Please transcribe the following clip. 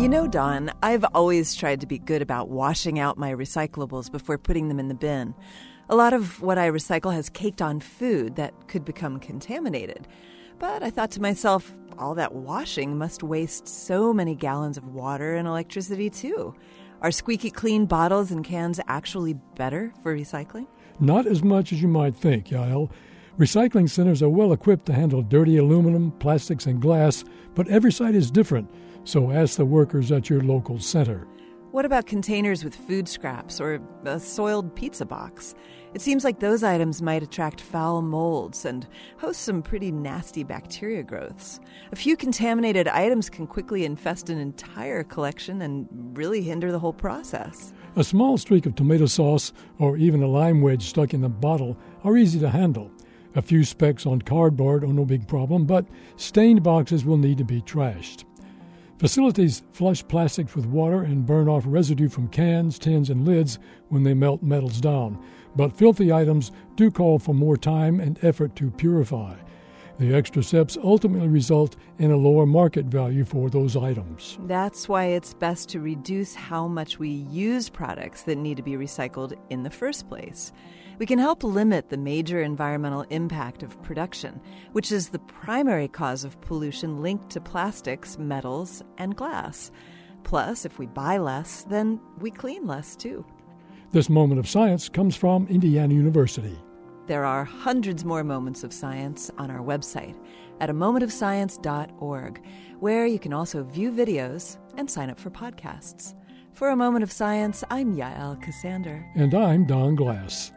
You know, Dawn, I've always tried to be good about washing out my recyclables before putting them in the bin. A lot of what I recycle has caked on food that could become contaminated. But I thought to myself, all that washing must waste so many gallons of water and electricity, too. Are squeaky clean bottles and cans actually better for recycling? Not as much as you might think, Yael. Recycling centers are well equipped to handle dirty aluminum, plastics, and glass, but every site is different, so ask the workers at your local center. What about containers with food scraps or a soiled pizza box? It seems like those items might attract foul molds and host some pretty nasty bacteria growths. A few contaminated items can quickly infest an entire collection and really hinder the whole process. A small streak of tomato sauce or even a lime wedge stuck in the bottle are easy to handle. A few specks on cardboard are no big problem, but stained boxes will need to be trashed. Facilities flush plastics with water and burn off residue from cans, tins, and lids when they melt metals down. But filthy items do call for more time and effort to purify. The extra steps ultimately result in a lower market value for those items. That's why it's best to reduce how much we use products that need to be recycled in the first place. We can help limit the major environmental impact of production, which is the primary cause of pollution linked to plastics, metals, and glass. Plus, if we buy less, then we clean less, too. This moment of science comes from Indiana University. There are hundreds more moments of science on our website at amomentofscience.org, where you can also view videos and sign up for podcasts. For A Moment of Science, I'm Yael Ksander. And I'm Don Glass.